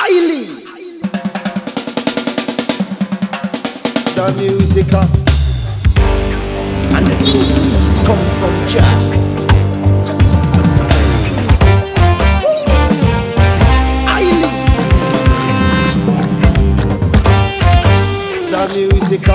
highly. The music and the ease come from Jah. Highly. The music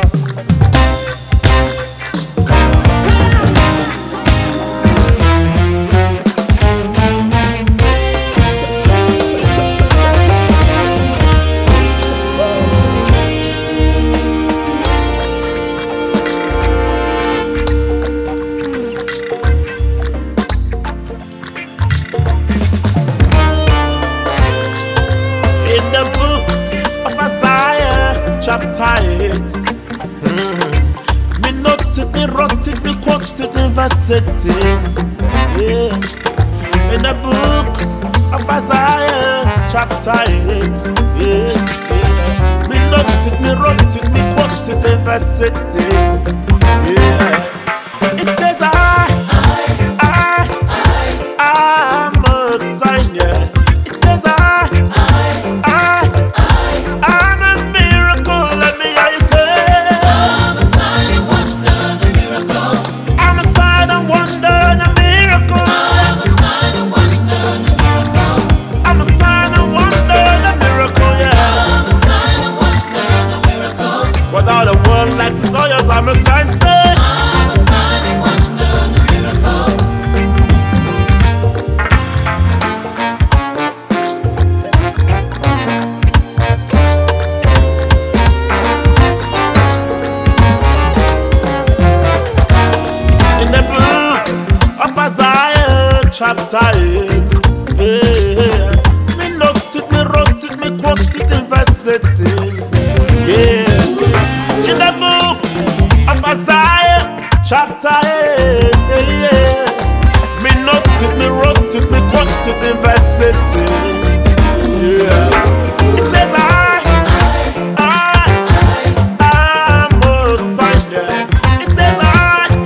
chapter 8. Me noted, me wrote it, me quoted in verse 18. Yeah. In the book of Isaiah, chapter 8. Yeah, yeah. Me noted, me wrote it, me quoted in verse 18. Yeah. It says I'm a sign, yeah. It says I'm a sign, say I'm a sign and wonder and a miracle. In the book of Isaiah, chapter 8, yeah. Me noted it, me wrote it, me quoted it in verse 18. Yeah. In the book Isaiah, chapter 8, me noted, me wrote it, me quoted in verse 18. Yeah. It says I'm a sign, yeah. It says I'm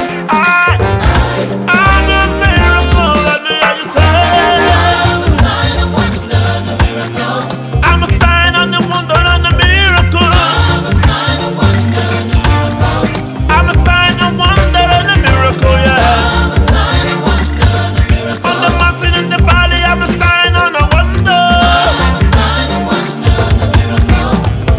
a miracle. Let me hear you say I'm a sign and wonder and a miracle. I'm a sign and a wonder and a miracle. I'm a sign and wonder and a miracle. I'm a sign and wonder and a miracle, yeah. I'm a sign and wonder and a miracle. On the mountain, in the valley, I'm a sign and a wonder. I'm a sign and wonder and a miracle.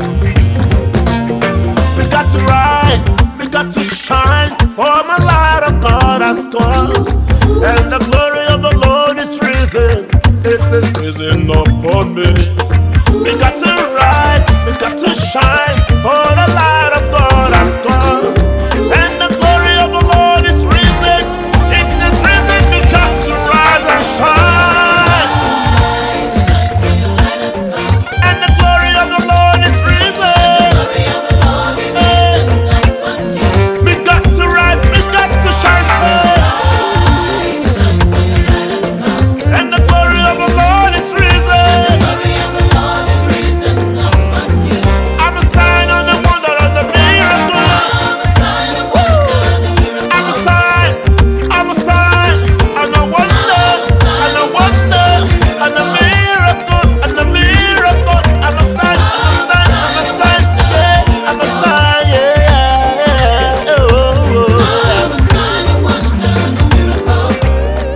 We got to rise, we got to shine, for my light of God has come, and the glory of the Lord is risen. It is risen upon me. We got to rise, we got to shine, for the light of God has come, and the glory of the Lord is risen. It is risen, we got to rise and shine. Shine, for your light has come. And the glory of the Lord is risen. The glory of the Lord is risen upon you. We got to rise, we got to shine. Shine, for your light has come. And the glory of the Lord is risen. The glory of the Lord is risen upon you. I'm a sign and a wonder and a miracle. I'm a sign and wonder and a miracle. I'm a sign and a wonder and a wonder and a miracle and a miracle. I'm a sign, I'm a sign, yeah. I'm a sign, yeah. I'm a sign and wonder and a miracle.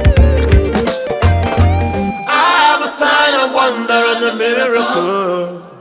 I'm a sign and wonder and a miracle.